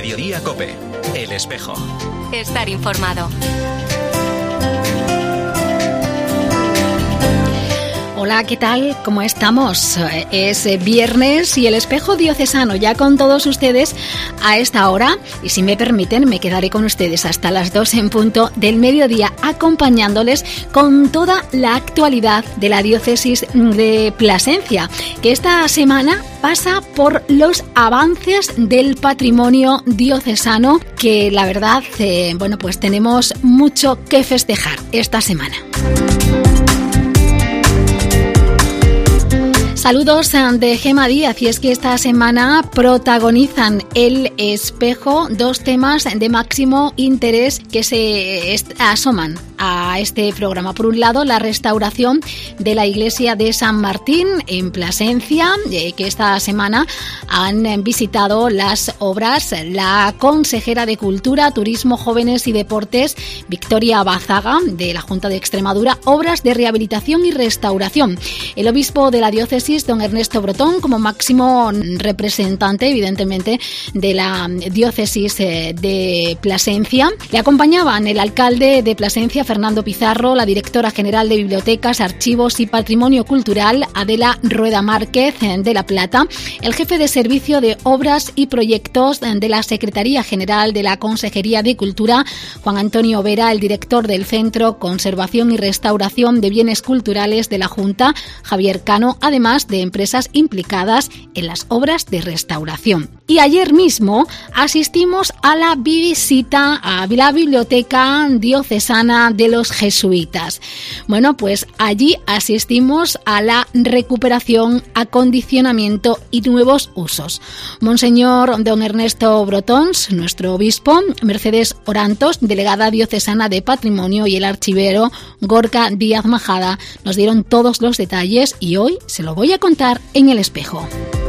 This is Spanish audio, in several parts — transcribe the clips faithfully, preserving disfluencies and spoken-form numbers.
Mediodía COPE. El Espejo. Estar informado. Hola, ¿qué tal? ¿Cómo estamos? Es viernes y el Espejo Diocesano ya con todos ustedes a esta hora. Y si me permiten, me quedaré con ustedes hasta las dos en punto del mediodía, acompañándoles con toda la actualidad de la diócesis de Plasencia, que esta semana pasa por los avances del patrimonio diocesano, que la verdad, eh, bueno, pues tenemos mucho que festejar esta semana. Saludos de Gema Díaz, y es que esta semana protagonizan El Espejo dos temas de máximo interés que se asoman a este programa. Por un lado, la restauración de la iglesia de San Martín en Plasencia, que esta semana han visitado las obras la consejera de Cultura, Turismo, Jóvenes y Deportes, Victoria Bazaga, de la Junta de Extremadura, obras de rehabilitación y restauración. El obispo de la diócesis, don Ernesto Brotón, como máximo representante, evidentemente, de la diócesis de Plasencia. Le acompañaban el alcalde de Plasencia, Fernando Pizarro, la directora general de Bibliotecas, Archivos y Patrimonio Cultural, Adela Rueda Márquez, de La Plata, el jefe de Servicio de Obras y Proyectos de la Secretaría General de la Consejería de Cultura, Juan Antonio Vera, el director del Centro Conservación y Restauración de Bienes Culturales de la Junta, Javier Cano, además de empresas implicadas en las obras de restauración. Y ayer mismo asistimos a la visita a la Biblioteca Diocesana de los Jesuitas. Bueno, pues allí asistimos a la recuperación, acondicionamiento y nuevos usos. Monseñor don Ernesto Brotons, nuestro obispo, Mercedes Orantos, delegada diocesana de Patrimonio, y el archivero Gorka Díaz Majada nos dieron todos los detalles, y hoy se lo voy a contar en El Espejo.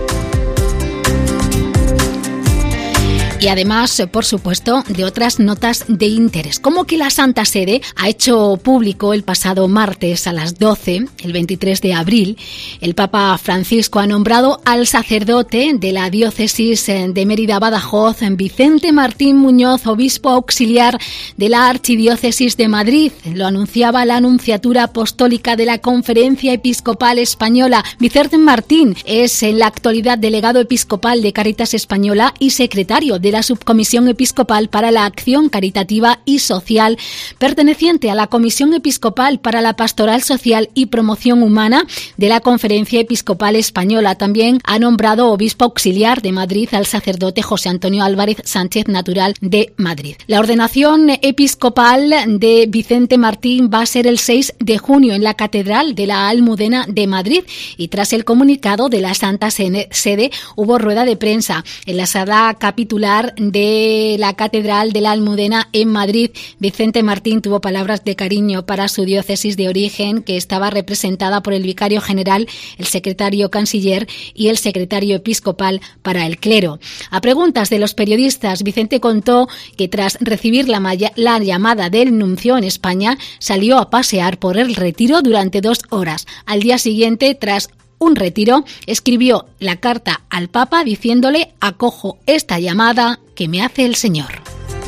Y además, por supuesto, de otras notas de interés, como que la Santa Sede ha hecho público el pasado martes a las doce, el veintitrés de abril, el Papa Francisco ha nombrado al sacerdote de la diócesis de Mérida-Badajoz, Vicente Martín Muñoz, obispo auxiliar de la Archidiócesis de Madrid. Lo anunciaba la Anunciatura Apostólica de la Conferencia Episcopal Española. Vicente Martín es en la actualidad delegado episcopal de Cáritas Española y secretario de la Subcomisión Episcopal para la Acción Caritativa y Social, perteneciente a la Comisión Episcopal para la Pastoral Social y Promoción Humana de la Conferencia Episcopal Española. También ha nombrado obispo auxiliar de Madrid al sacerdote José Antonio Álvarez Sánchez, natural de Madrid. La ordenación episcopal de Vicente Martín va a ser el seis de junio en la Catedral de la Almudena de Madrid, y tras el comunicado de la Santa Sede hubo rueda de prensa en la sala capitular de la Catedral de la Almudena en Madrid. Vicente Martín tuvo palabras de cariño para su diócesis de origen, que estaba representada por el vicario general, el secretario canciller y el secretario episcopal para el clero. A preguntas de los periodistas, Vicente contó que tras recibir la, maya, la llamada del nuncio en España, salió a pasear por el Retiro durante dos horas. Al día siguiente, tras un retiro, escribió la carta al Papa diciéndole: acojo esta llamada que me hace el Señor.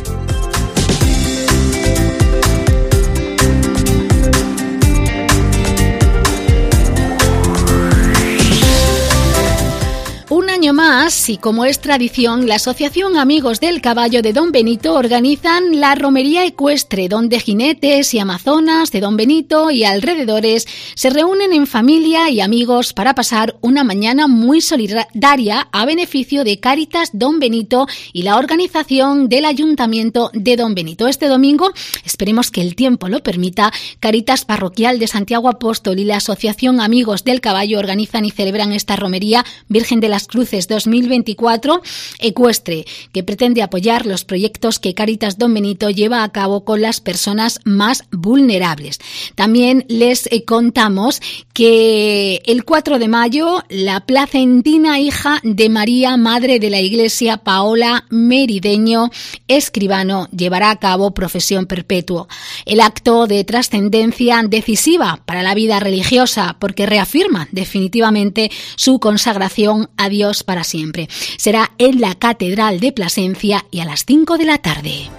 Un año más, y como es tradición, la Asociación Amigos del Caballo de Don Benito organizan la romería ecuestre, donde jinetes y amazonas de Don Benito y alrededores se reúnen en familia y amigos para pasar una mañana muy solidaria a beneficio de Cáritas Don Benito y la organización del Ayuntamiento de Don Benito. Este domingo, esperemos que el tiempo lo permita, Cáritas Parroquial de Santiago Apóstol y la Asociación Amigos del Caballo organizan y celebran esta romería Virgen de las Cruces dos mil veinticuatro ecuestre, que pretende apoyar los proyectos que Cáritas Don Benito lleva a cabo con las personas más vulnerables. También les contamos que el cuatro de mayo la placentina hija de María, Madre de la Iglesia, Paola Merideño Escribano, llevará a cabo profesión perpetua. El acto de trascendencia decisiva para la vida religiosa, porque reafirma definitivamente su consagración a Dios Dios para siempre. Será en la Catedral de Plasencia y a las cinco de la tarde.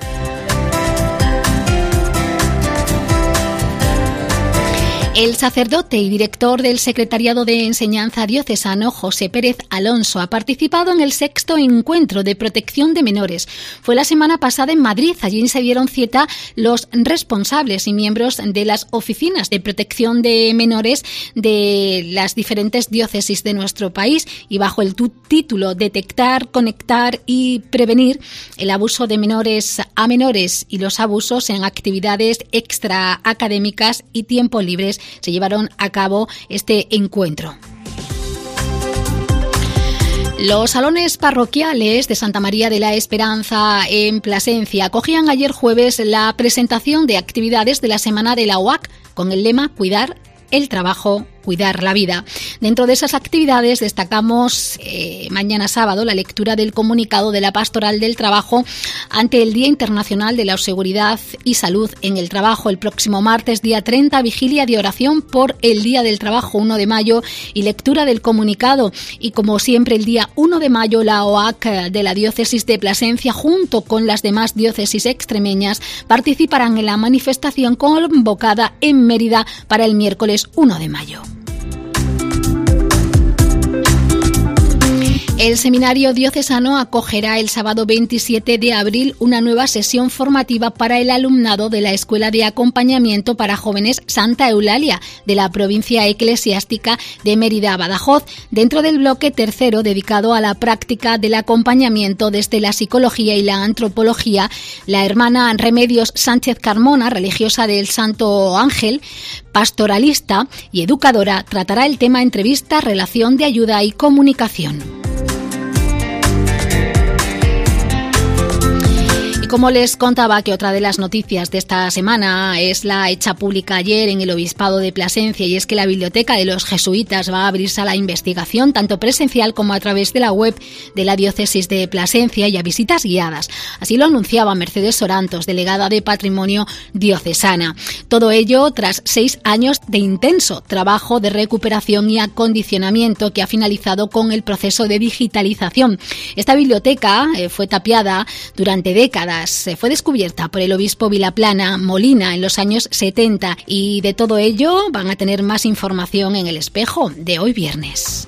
El sacerdote y director del Secretariado de Enseñanza Diocesano, José Pérez Alonso, ha participado en el sexto encuentro de protección de menores. Fue la semana pasada en Madrid. Allí se dieron cita los responsables y miembros de las oficinas de protección de menores de las diferentes diócesis de nuestro país, y bajo el título Detectar, conectar y prevenir el abuso de menores a menores y los abusos en actividades extraacadémicas y tiempo libres, se llevaron a cabo este encuentro. Los salones parroquiales de Santa María de la Esperanza en Plasencia acogían ayer jueves la presentación de actividades de la Semana de la O A C con el lema Cuidar el trabajo, cuidar la vida. Dentro de esas actividades destacamos eh, mañana sábado la lectura del comunicado de la Pastoral del Trabajo ante el Día Internacional de la Seguridad y Salud en el Trabajo. El próximo martes, día treinta, vigilia de oración por el Día del Trabajo, uno de mayo, y lectura del comunicado. Y como siempre, el día uno de mayo, la O A C de la Diócesis de Plasencia, junto con las demás diócesis extremeñas, participarán en la manifestación convocada en Mérida para el miércoles uno de mayo. El Seminario Diocesano acogerá el sábado veintisiete de abril una nueva sesión formativa para el alumnado de la Escuela de Acompañamiento para Jóvenes Santa Eulalia de la provincia eclesiástica de Mérida-Badajoz, dentro del bloque tercero dedicado a la práctica del acompañamiento desde la psicología y la antropología. La hermana Remedios Sánchez Carmona, religiosa del Santo Ángel, pastoralista y educadora, tratará el tema entrevista, relación de ayuda y comunicación. Como les contaba, que otra de las noticias de esta semana es la hecha pública ayer en el Obispado de Plasencia, y es que la Biblioteca de los Jesuitas va a abrirse a la investigación, tanto presencial como a través de la web de la Diócesis de Plasencia, y a visitas guiadas. Así lo anunciaba Mercedes Sorantos, delegada de Patrimonio Diocesana. Todo ello tras seis años de intenso trabajo de recuperación y acondicionamiento que ha finalizado con el proceso de digitalización. Esta biblioteca eh, fue tapiada durante décadas. Fue descubierta por el obispo Vilaplana Molina en los años setenta, y de todo ello van a tener más información en El Espejo de hoy viernes.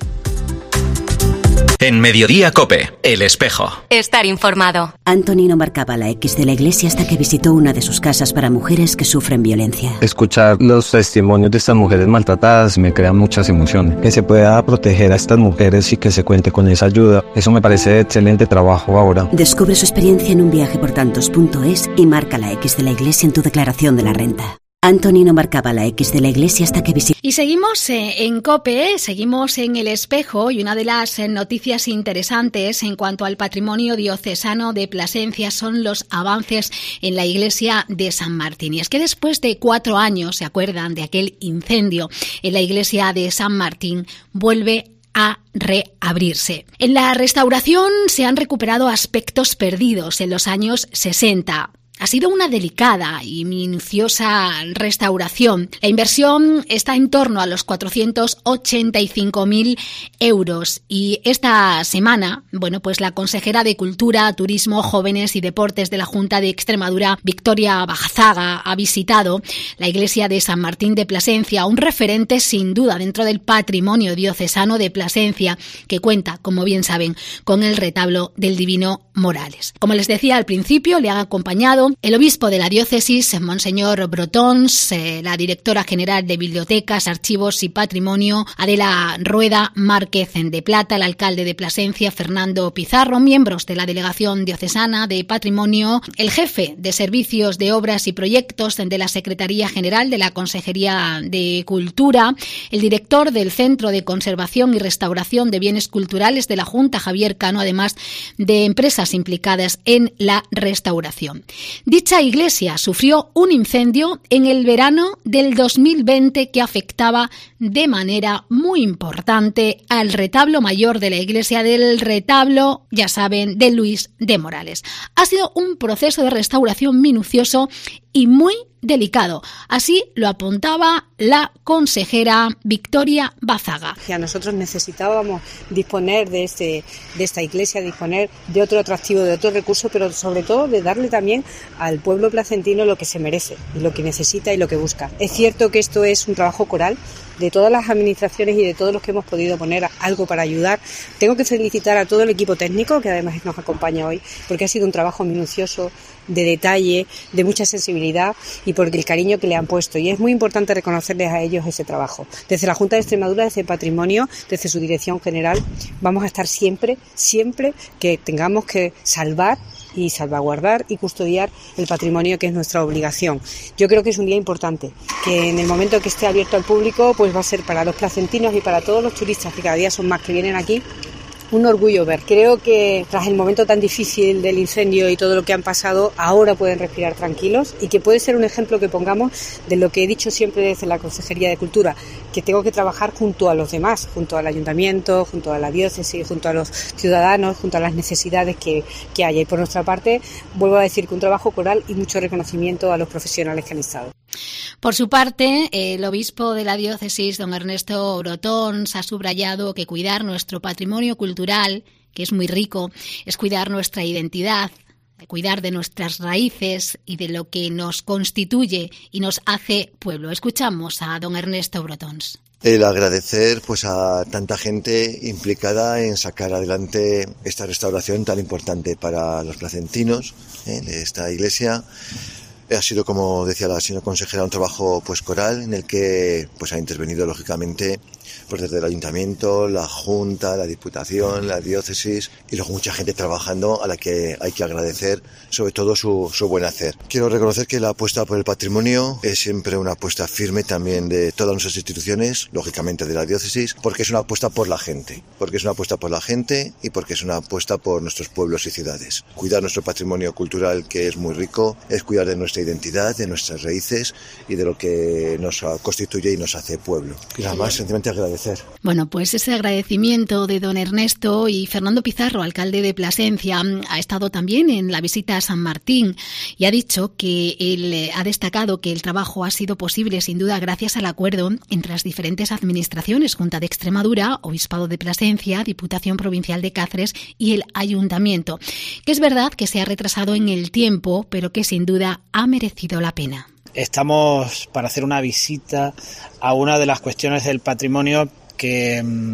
En Mediodía COPE, El Espejo. Estar informado. Antony no marcaba la X de la iglesia hasta que visitó una de sus casas para mujeres que sufren violencia. Escuchar los testimonios de estas mujeres maltratadas me crea muchas emociones. Que se pueda proteger a estas mujeres y que se cuente con esa ayuda, eso me parece excelente trabajo ahora. Descubre su experiencia en un viaje por tantos punto es y marca la X de la iglesia en tu declaración de la renta. Antony no marcaba la X de la iglesia hasta que visitó. Y seguimos eh, en COPE, seguimos en El Espejo, y una de las eh, noticias interesantes en cuanto al patrimonio diocesano de Plasencia son los avances en la iglesia de San Martín. Y es que después de cuatro años, ¿se acuerdan de aquel incendio en la iglesia de San Martín? Vuelve a reabrirse. En la restauración se han recuperado aspectos perdidos en los años sesenta. Ha sido una delicada y minuciosa restauración. La inversión está en torno a los cuatrocientos ochenta y cinco mil euros. Y esta semana, bueno, pues la consejera de Cultura, Turismo, Jóvenes y Deportes de la Junta de Extremadura, Victoria Bajazaga, ha visitado la iglesia de San Martín de Plasencia, un referente sin duda dentro del patrimonio diocesano de Plasencia, que cuenta, como bien saben, con el retablo del Divino Morales. Como les decía al principio, le han acompañado el obispo de la diócesis, Monseñor Brotons, eh, la directora general de Bibliotecas, Archivos y Patrimonio, Adela Rueda Márquez de Plata, el alcalde de Plasencia, Fernando Pizarro, miembros de la Delegación Diocesana de Patrimonio, el jefe de Servicios de Obras y Proyectos de la Secretaría General de la Consejería de Cultura, el director del Centro de Conservación y Restauración de Bienes Culturales de la Junta, Javier Cano, además de empresas implicadas en la restauración. Dicha iglesia sufrió un incendio en el verano del dos mil veinte que afectaba de manera muy importante al retablo mayor de la iglesia, del retablo, ya saben, de Luis de Morales. Ha sido un proceso de restauración minucioso y muy delicado. Así lo apuntaba la consejera Victoria Bazaga. A nosotros necesitábamos disponer de, este, de esta iglesia, disponer de otro atractivo, de otro recurso, pero sobre todo de darle también al pueblo placentino lo que se merece y lo que necesita y lo que busca. Es cierto que esto es un trabajo coral de todas las administraciones y de todos los que hemos podido poner algo para ayudar. Tengo que felicitar a todo el equipo técnico que además nos acompaña hoy, porque ha sido un trabajo minucioso, de detalle, de mucha sensibilidad y porque el cariño que le han puesto, y es muy importante reconocerles a ellos ese trabajo. Desde la Junta de Extremadura, desde Patrimonio, desde su dirección general, vamos a estar siempre, siempre que tengamos que salvar y salvaguardar y custodiar el patrimonio, que es nuestra obligación. Yo creo que es un día importante, que en el momento que esté abierto al público, pues va a ser para los placentinos y para todos los turistas, que cada día son más que vienen aquí, un orgullo ver. Creo que tras el momento tan difícil del incendio y todo lo que han pasado, ahora pueden respirar tranquilos y que puede ser un ejemplo que pongamos de lo que he dicho siempre desde la Consejería de Cultura, que tengo que trabajar junto a los demás, junto al Ayuntamiento, junto a la diócesis, junto a los ciudadanos, junto a las necesidades que, que haya. Y por nuestra parte, vuelvo a decir que un trabajo coral y mucho reconocimiento a los profesionales que han estado. Por su parte, el obispo de la diócesis, don Ernesto Brotons, ha subrayado que cuidar nuestro patrimonio cultural, que es muy rico, es cuidar nuestra identidad, cuidar de nuestras raíces y de lo que nos constituye y nos hace pueblo. Escuchamos a don Ernesto Brotons. El agradecer pues a tanta gente implicada en sacar adelante esta restauración tan importante para los placentinos, ¿eh? de esta iglesia. Ha sido, como decía la señora consejera, un trabajo pues coral en el que pues ha intervenido lógicamente pues desde el Ayuntamiento, la Junta, la Diputación, la Diócesis y luego mucha gente trabajando a la que hay que agradecer sobre todo su, su buen hacer. Quiero reconocer que la apuesta por el patrimonio es siempre una apuesta firme también de todas nuestras instituciones, lógicamente de la Diócesis, porque es una apuesta por la gente, porque es una apuesta por la gente y porque es una apuesta por nuestros pueblos y ciudades. Cuidar nuestro patrimonio cultural, que es muy rico, es cuidar de nuestra identidad, de nuestras raíces y de lo que nos constituye y nos hace pueblo. Y nada más, sencillamente agradecer. Bueno, pues ese agradecimiento de don Ernesto. Y Fernando Pizarro, alcalde de Plasencia, ha estado también en la visita a San Martín y ha dicho que él ha destacado que el trabajo ha sido posible sin duda gracias al acuerdo entre las diferentes administraciones, Junta de Extremadura, Obispado de Plasencia, Diputación Provincial de Cáceres y el Ayuntamiento, que es verdad que se ha retrasado en el tiempo, pero que sin duda ha merecido la pena. Estamos para hacer una visita a una de las cuestiones del patrimonio que,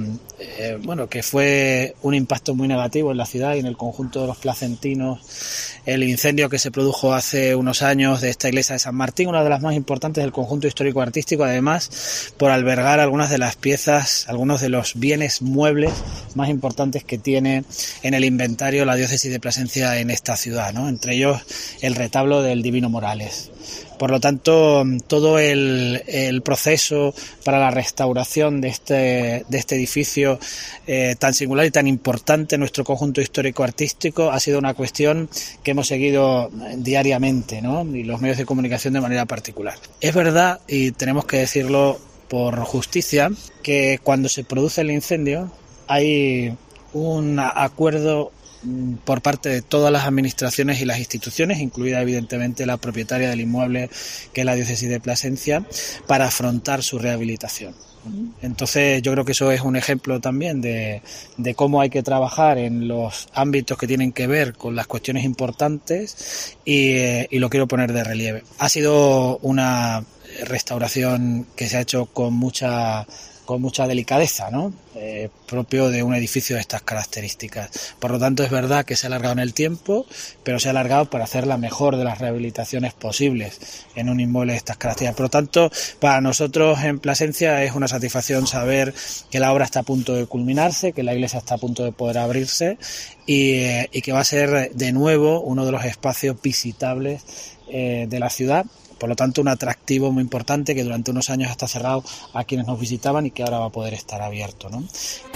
eh, bueno, que fue un impacto muy negativo en la ciudad y en el conjunto de los placentinos. El incendio que se produjo hace unos años de esta iglesia de San Martín, una de las más importantes del conjunto histórico-artístico, además por albergar algunas de las piezas, algunos de los bienes muebles más importantes que tiene en el inventario la diócesis de Plasencia en esta ciudad, ¿no? Entre ellos el retablo del Divino Morales. Por lo tanto, todo el, el proceso para la restauración de este, de este edificio eh, tan singular y tan importante en nuestro conjunto histórico-artístico ha sido una cuestión que hemos seguido diariamente, ¿no? Y los medios de comunicación de manera particular. Es verdad, y tenemos que decirlo por justicia, que cuando se produce el incendio hay un acuerdo por parte de todas las administraciones y las instituciones, incluida evidentemente la propietaria del inmueble, que es la diócesis de Plasencia, para afrontar su rehabilitación. Entonces yo creo que eso es un ejemplo también de, de cómo hay que trabajar en los ámbitos que tienen que ver con las cuestiones importantes y, eh, y lo quiero poner de relieve. Ha sido una restauración que se ha hecho con mucha con mucha delicadeza, ¿no? Eh, propio de un edificio de estas características. Por lo tanto, es verdad que se ha alargado en el tiempo, pero se ha alargado para hacer la mejor de las rehabilitaciones posibles en un inmueble de estas características. Por lo tanto, para nosotros en Plasencia es una satisfacción saber que la obra está a punto de culminarse, que la iglesia está a punto de poder abrirse y, eh, y que va a ser de nuevo uno de los espacios visitables eh, de la ciudad. Por lo tanto, un atractivo muy importante que durante unos años está cerrado a quienes nos visitaban y que ahora va a poder estar abierto, ¿no?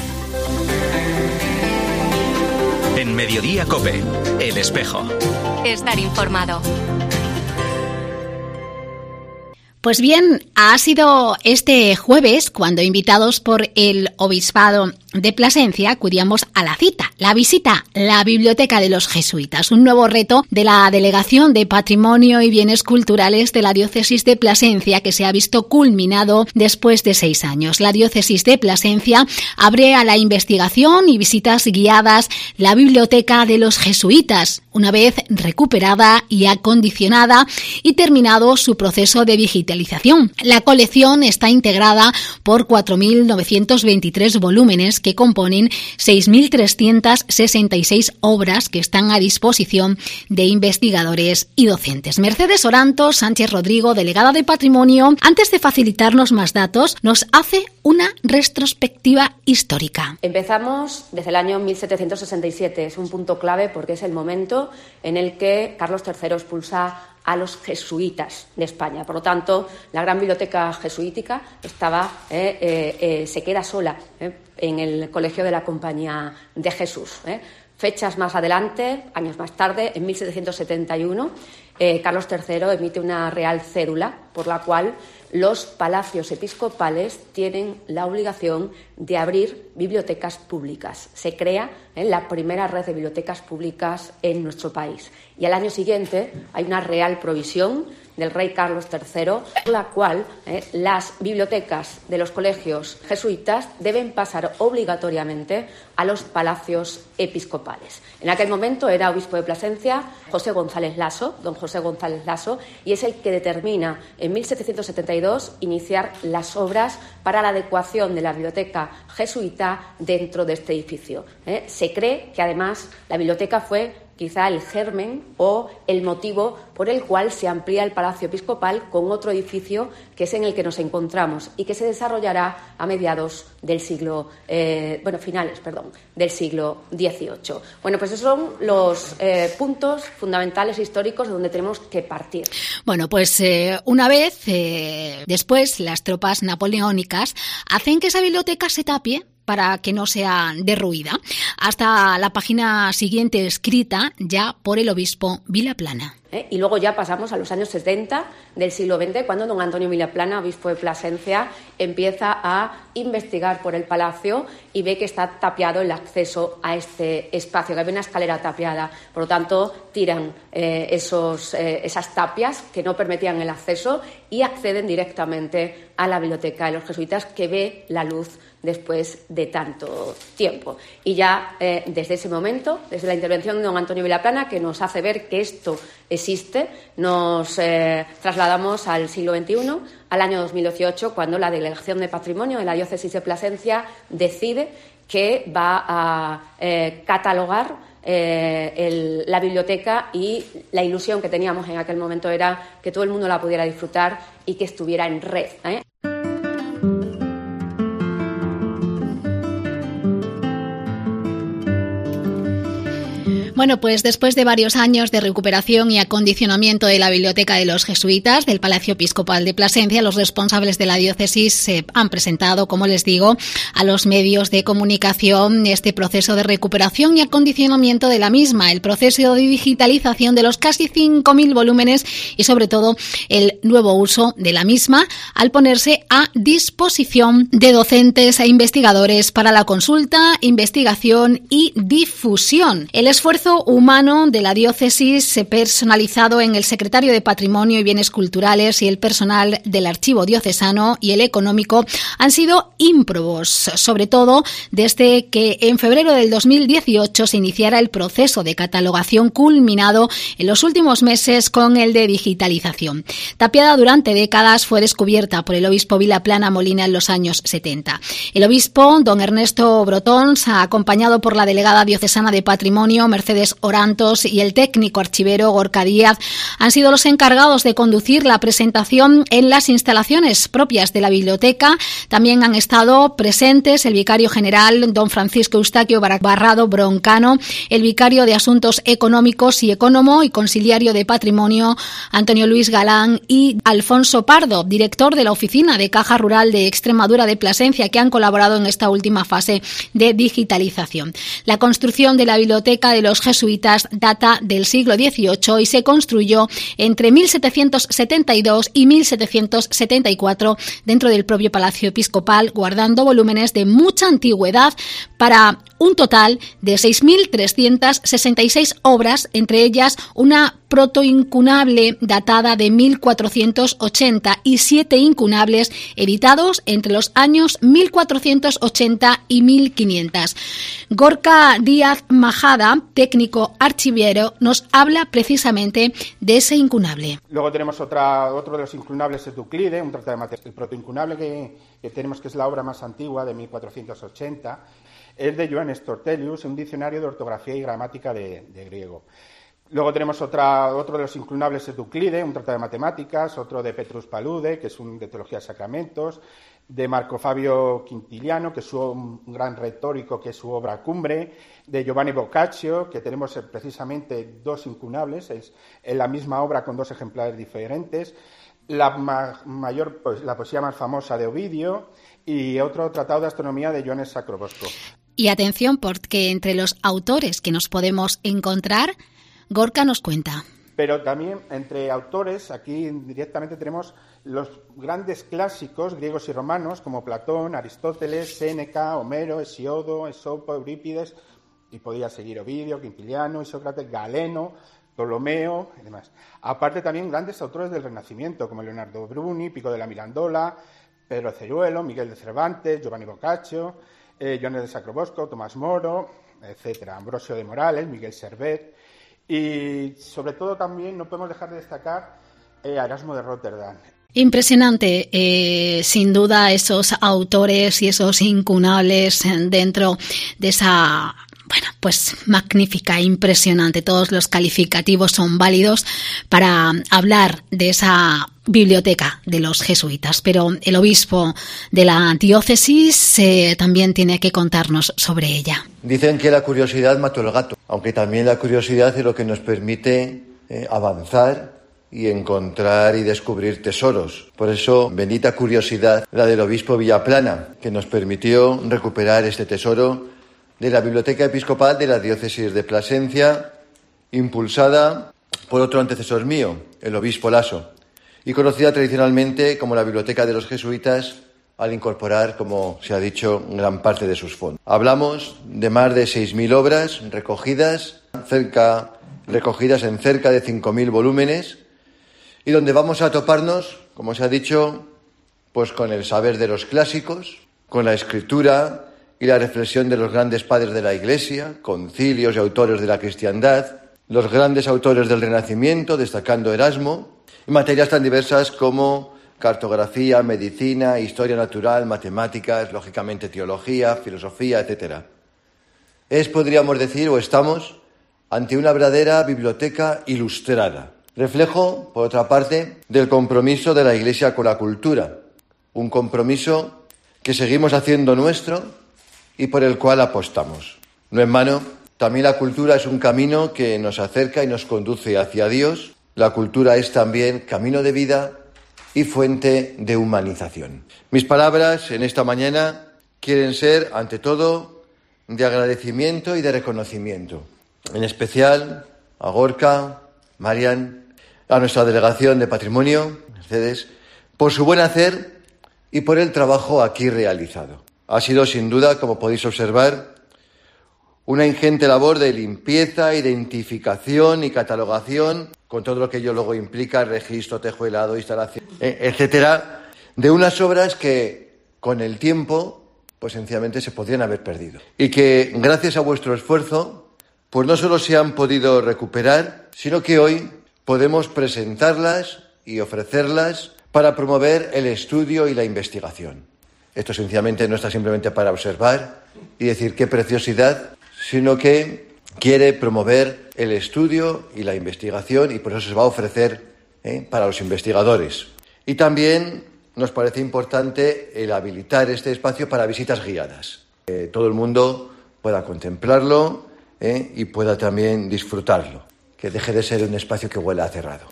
En Mediodía COPE, El Espejo. Estar informado. Pues bien, ha sido este jueves cuando, invitados por el Obispado de Plasencia acudíamos a la cita, la visita, la Biblioteca de los Jesuitas, un nuevo reto de la Delegación de Patrimonio y Bienes Culturales de la Diócesis de Plasencia, que se ha visto culminado después de seis años. La Diócesis de Plasencia abre a la investigación y visitas guiadas la Biblioteca de los Jesuitas, una vez recuperada y acondicionada y terminado su proceso de digitalización. La colección está integrada por cuatro mil novecientos veintitrés volúmenes que componen seis mil trescientas sesenta y seis obras que están a disposición de investigadores y docentes. Mercedes Oranto Sánchez Rodrigo, delegada de Patrimonio, antes de facilitarnos más datos, nos hace una retrospectiva histórica. Empezamos desde el año mil setecientos sesenta y siete. Es un punto clave porque es el momento en el que Carlos tercero expulsa a los jesuitas de España. Por lo tanto, la gran biblioteca jesuítica estaba, eh, eh, eh, se queda sola eh, en el Colegio de la Compañía de Jesús. Eh. Fechas más adelante, años más tarde, en mil setecientos setenta y uno, eh, Carlos tercero emite una real cédula por la cual los palacios episcopales tienen la obligación de abrir bibliotecas públicas. Se crea eh, la primera red de bibliotecas públicas en nuestro país. Y al año siguiente hay una real provisión del rey Carlos tercero, por la cual eh, las bibliotecas de los colegios jesuitas deben pasar obligatoriamente a los palacios episcopales. En aquel momento era obispo de Plasencia José González Lasso, don José González Lasso, y es el que determina en mil setecientos setenta y dos iniciar las obras para la adecuación de la biblioteca jesuita dentro de este edificio. ¿eh? Se cree que además la biblioteca fue quizá el germen o el motivo por el cual se amplía el Palacio Episcopal con otro edificio que es en el que nos encontramos y que se desarrollará a mediados del siglo, eh, bueno, finales, perdón, del siglo dieciocho. Bueno, pues esos son los eh, puntos fundamentales históricos de donde tenemos que partir. Bueno, pues eh, una vez eh, después las tropas napoleónicas hacen que esa biblioteca se tapie para que no sea derruida, hasta la página siguiente escrita ya por el obispo Vilaplana. ¿Eh? Y luego ya pasamos a los años setenta del siglo veinte, cuando don Antonio Vilaplana, obispo de Plasencia, empieza a investigar por el palacio y ve que está tapiado el acceso a este espacio, que había una escalera tapiada. Por lo tanto, tiran eh, esos, eh, esas tapias que no permitían el acceso y acceden directamente a la biblioteca de los jesuitas, que ve la luz después de tanto tiempo. Y ya eh, desde ese momento, desde la intervención de don Antonio Vilaplana, que nos hace ver que esto existe, nos eh, trasladamos al siglo veintiuno, al año dos mil dieciocho, cuando la Delegación de Patrimonio de la Diócesis de Plasencia decide que va a eh, catalogar eh, el, la biblioteca, y la ilusión que teníamos en aquel momento era que todo el mundo la pudiera disfrutar y que estuviera en red, ¿eh? Bueno, pues después de varios años de recuperación y acondicionamiento de la Biblioteca de los Jesuitas del Palacio Episcopal de Plasencia, los responsables de la diócesis se han presentado, como les digo, a los medios de comunicación este proceso de recuperación y acondicionamiento de la misma, el proceso de digitalización de los casi cinco mil volúmenes y, sobre todo, el nuevo uso de la misma al ponerse a disposición de docentes e investigadores para la consulta, investigación y difusión. El esfuerzo humano de la diócesis, personalizado en el secretario de Patrimonio y Bienes Culturales y el personal del Archivo Diocesano, y el económico han sido ímprobos, sobre todo desde que en febrero del dos mil dieciocho se iniciara el proceso de catalogación culminado en los últimos meses con el de digitalización. Tapiada durante décadas, fue descubierta por el obispo Vilaplana Molina en los años setenta. El obispo, don Ernesto Brotons, acompañado por la delegada diocesana de Patrimonio, Mercedes Orantos, y el técnico archivero Gorka Díaz, han sido los encargados de conducir la presentación en las instalaciones propias de la biblioteca. También han estado presentes el vicario general, don Francisco Eustaquio Barrado Broncano, el vicario de Asuntos Económicos y Ecónomo y conciliario de Patrimonio, Antonio Luis Galán, y Alfonso Pardo, director de la Oficina de Caja Rural de Extremadura de Plasencia, que han colaborado en esta última fase de digitalización. La construcción de la biblioteca de los jesuitas data del siglo dieciocho y se construyó entre mil setecientos setenta y dos y mil setecientos setenta y cuatro dentro del propio Palacio Episcopal, guardando volúmenes de mucha antigüedad para un total de seis mil trescientas sesenta y seis obras, entre ellas una protoincunable datada de mil cuatrocientos ochenta y siete incunables editados entre los años mil cuatrocientos ochenta y mil quinientos. Gorka Díaz Majada, técnico archiviero, nos habla precisamente de ese incunable. Luego tenemos otra, otro de los incunables es Euclide, un tratado de matemáticas. El protoincunable que, que tenemos, que es la obra más antigua, de mil cuatrocientos ochenta, es de Johannes Tortelius, un diccionario de ortografía y gramática de, de griego. Luego tenemos otra, otro de los inclunables es Euclide, un tratado de matemáticas, otro de Petrus Palude, que es un de teología de sacramentos, de Marco Fabio Quintiliano, que es un gran retórico, que es su obra cumbre, de Giovanni Boccaccio, que tenemos precisamente dos incunables, es en la misma obra con dos ejemplares diferentes, la ma- mayor, pues, la poesía más famosa de Ovidio y otro tratado de astronomía de Johannes Sacrobosco. Y atención, porque entre los autores que nos podemos encontrar, Gorka nos cuenta. Pero también entre autores, aquí directamente tenemos los grandes clásicos griegos y romanos, como Platón, Aristóteles, Séneca, Homero, Hesiodo, Esopo, Eurípides, y podía seguir Ovidio, Quintiliano, Isócrates, Galeno, Ptolomeo y demás. Aparte también grandes autores del Renacimiento, como Leonardo Bruni, Pico de la Mirandola, Pedro Ceruelo, Miguel de Cervantes, Giovanni Boccaccio, eh, Johannes de Sacrobosco, Tomás Moro, etcétera, Ambrosio de Morales, Miguel Servet. Y sobre todo también no podemos dejar de destacar eh, a Erasmo de Rotterdam. Impresionante, eh, sin duda, esos autores y esos incunables dentro de esa, bueno, pues magnífica, impresionante. Todos los calificativos son válidos para hablar de esa biblioteca de los jesuitas, pero el obispo de la diócesis eh, también tiene que contarnos sobre ella. Dicen que la curiosidad mató al gato, aunque también la curiosidad es lo que nos permite eh, avanzar y encontrar y descubrir tesoros. Por eso, bendita curiosidad la del obispo Villaplana, que nos permitió recuperar este tesoro de la Biblioteca Episcopal de la Diócesis de Plasencia, impulsada por otro antecesor mío, el obispo Laso, y conocida tradicionalmente como la Biblioteca de los Jesuitas, al incorporar, como se ha dicho, gran parte de sus fondos. Hablamos de más de seis mil obras recogidas, cerca, recogidas en cerca de cinco mil volúmenes, y donde vamos a toparnos, como se ha dicho, pues con el saber de los clásicos, con la escritura y la reflexión de los grandes padres de la Iglesia, concilios y autores de la cristiandad, los grandes autores del Renacimiento, destacando Erasmo, y materias tan diversas como cartografía, medicina, historia natural, matemáticas, lógicamente teología, filosofía, etcétera. Es, podríamos decir, o estamos ante una verdadera biblioteca ilustrada. Reflejo, por otra parte, del compromiso de la Iglesia con la cultura. Un compromiso que seguimos haciendo nuestro y por el cual apostamos. No en vano, también la cultura es un camino que nos acerca y nos conduce hacia Dios. La cultura es también camino de vida y fuente de humanización. Mis palabras en esta mañana quieren ser, ante todo, de agradecimiento y de reconocimiento. En especial a Gorka, Marian, a nuestra delegación de Patrimonio, Mercedes, por su buen hacer y por el trabajo aquí realizado. Ha sido, sin duda, como podéis observar, una ingente labor de limpieza, identificación y catalogación, con todo lo que ello luego implica, registro, tejuelado, instalación, etcétera, de unas obras que, con el tiempo, pues sencillamente se podrían haber perdido. Y que, gracias a vuestro esfuerzo, pues no solo se han podido recuperar, sino que hoy podemos presentarlas y ofrecerlas para promover el estudio y la investigación. Esto sencillamente no está simplemente para observar y decir qué preciosidad, sino que quiere promover el estudio y la investigación y por eso se va a ofrecer ¿eh? para los investigadores. Y también nos parece importante el habilitar este espacio para visitas guiadas. Que todo el mundo pueda contemplarlo ¿eh? y pueda también disfrutarlo. Que deje de ser un espacio que huela a cerrado.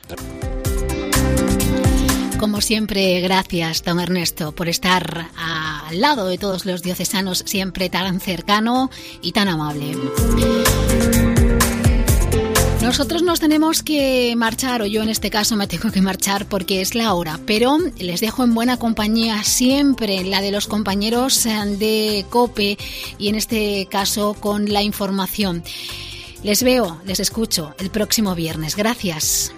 Como siempre, gracias, don Ernesto, por estar al lado de todos los diocesanos, siempre tan cercano y tan amable. Nosotros nos tenemos que marchar, o yo en este caso me tengo que marchar porque es la hora, pero les dejo en buena compañía siempre, la de los compañeros de COPE y en este caso con la información. Les veo, les escucho el próximo viernes. Gracias.